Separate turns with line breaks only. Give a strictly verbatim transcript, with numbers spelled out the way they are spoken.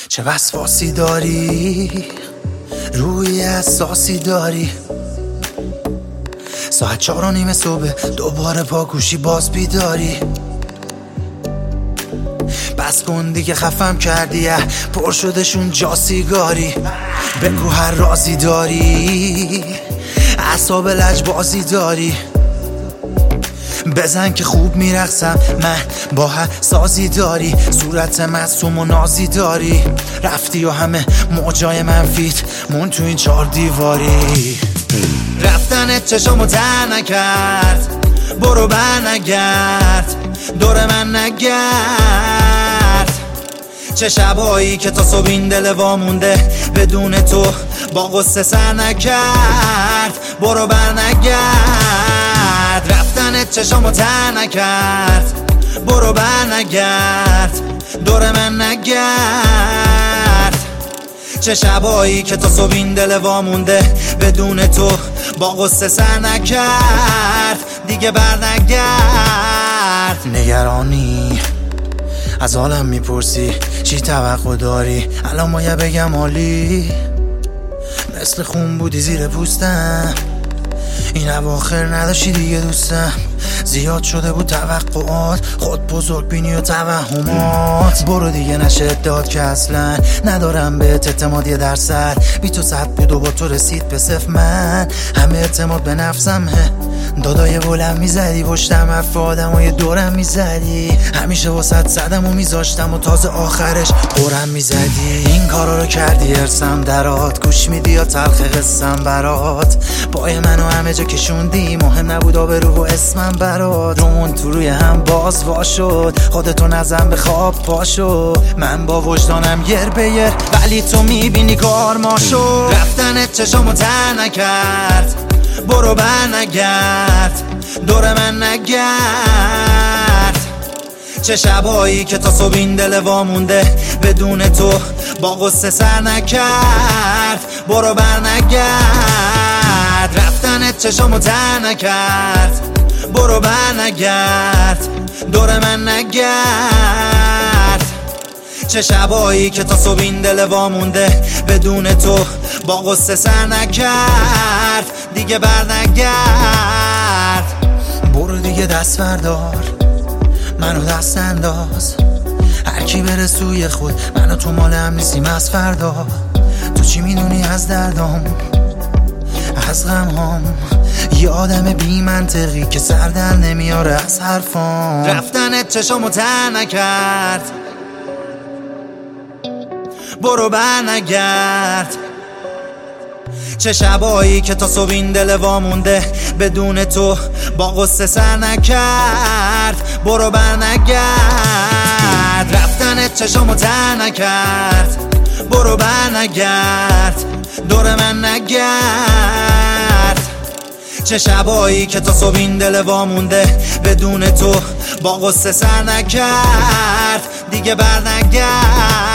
چه وسواسی داری، روی اساسی داری. ساعت چهار و نیم صبح دوباره پاکوشی باز بیداری. بس کن دیگه خفم کردی، پر شدشون جا سیگاری. بگو هر رازی داری، اعصاب لجبازی داری. بزن که خوب میرقصم من، با هر سازی داری. صورت معصوم و نازی داری. رفتی و همه موجای منفیت مون تو این چار دیواری. رفتنت چشمو تر نکرد، برو بر نگرد، دور من نگرد. چه شبایی که تا صبح این دل وامونده بدون تو با غصه سر نکرد. برو بر نگرد، رفتنت چشمو تر نکرد، برو بر نگرد، دور من نگرد. چه شبایی که تا صبح این دل وامونده بدون تو با غصه سر نکرد. دیگه بر نگرد. نگرانی از حالم میپرسی، چی توقع داری؟ الان باید بگم عالی، مثل خون بودی زیر پوستم. این اواخر نداشتی دیگه دوستم. زیاد شده بود توقعات، خود بزرگ بینی و توهمات. برو دیگه نشه داد که اصلا ندارم بهت اعتماد یه درصد. بی تو صد بود و با تو رسید به صفر. من همه اعتماد به نفسمه. دادای بلند میزدی پشتم، حرف آدمای دورم میزدی. همیشه واسط زدم و میذاشتم و تازه آخرش قرم میزدی. این کارا رو کردی ارسم درات، گوش میدی یا تلخ قسم برات. پای منو همه جا کشوندی، مهم نبود آبرو و اسمم برات. رومون تو روی هم باز وا شد، خودتو نزن به خواب پاشو. من با وجدانم یر به یر، ولی تو میبینی کار ما شد. رفتنت چشمو تر نکرد، برو بر نگرد، دور من نگرد. چه شبایی که تا صبح این دل وامونده بدون تو با غصه سر نکرد. برو بر نگرد، رفتنت چشمو تر نکرد، برو بر نگرد، دور من نگرد. چه شبایی که تا صبح این دل وامونده بدون تو با غصه سر نکرد. دیگه بر نگرد. برو دیگه دست بردار، منو دست انداز. هر کی بره سوی خود، منو تو مال هم نیستیم از فردا. تو چی میدونی از دردام، از غمهام؟ یه آدم بی منطقی که سر در نمیاره از حرفام. رفتنت چشمو تر نکرد، برو بر نگرد. چه شبایی که تا صبح این دل وامونده بدون تو با غصه سر نکرد. برو بر نگرد، رفتنت چشمو تر نکرد، برو بر نگرد، دور من نگرد. چه شبایی که تا صبح این دل وامونده بدون تو با غصه سر نکرد. دیگه بر نگرد.